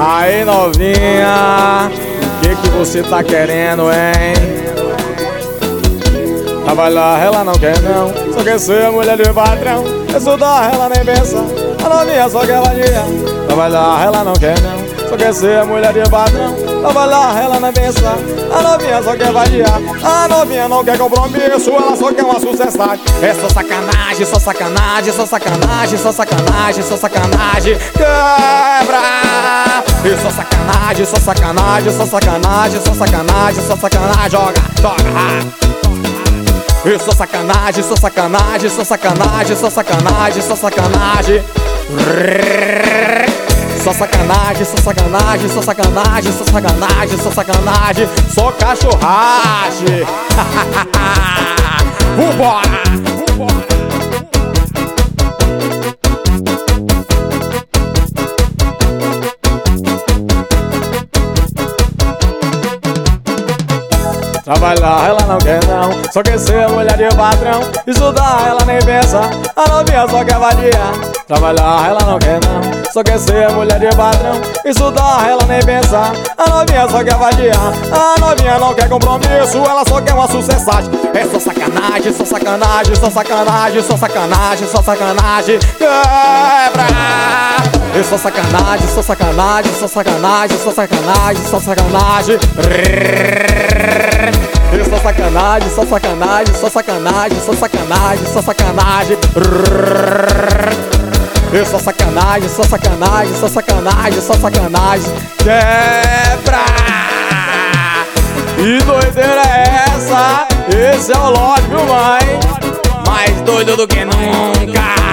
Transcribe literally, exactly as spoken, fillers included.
Aí novinha, o que que você tá querendo, hein? Trabalhar ela não quer não, só quer ser mulher de patrão. Estudar ela nem pensa, a novinha só quer vadia. Trabalhar ela não quer não, só quer ser mulher de patrão. Trabalhar ela nem pensa, a novinha só quer vadia. A novinha não quer compromisso, ela só quer uma sucessagem. É só sacanagem, só sacanagem, só sacanagem, só sacanagem, só sacanagem. Quebra! E só sacanagem, só sacanagem, só sacanagem, só sacanagem, só sacanagem. Joga, joga! Eu sou sacanagem, sou sacanagem, sou sacanagem, sou sacanagem, sou sacanagem. Sou sacanagem, sou sacanagem, sou sacanagem, sou sacanagem, sou sacanagem. Sou cachorragem. Vambora! Trabalhar ela não quer não, só quer ser mulher de patrão. Estudar ela nem pensa, a novinha só quer vadia. Trabalhar ela não quer não, só quer ser mulher de patrão. Estudar ela nem pensa, a novinha só quer vadia. A novinha não quer compromisso, ela só quer uma sucessagem. É só sacanagem, só sacanagem, só sacanagem, só sacanagem, só sacanagem. Quebra! Eu sou sacanagem, sou sacanagem, sou sacanagem, sou sacanagem, sou sacanagem. Eu sou sacanagem, sou sacanagem, sou sacanagem, sou sacanagem, sou sacanagem. Eu sou sacanagem, sou sacanagem, sou sacanagem, sou sacanagem. Quebra! Que doideira é essa? Esse é o Lorde, viu, mãe? Mais doido do que nunca.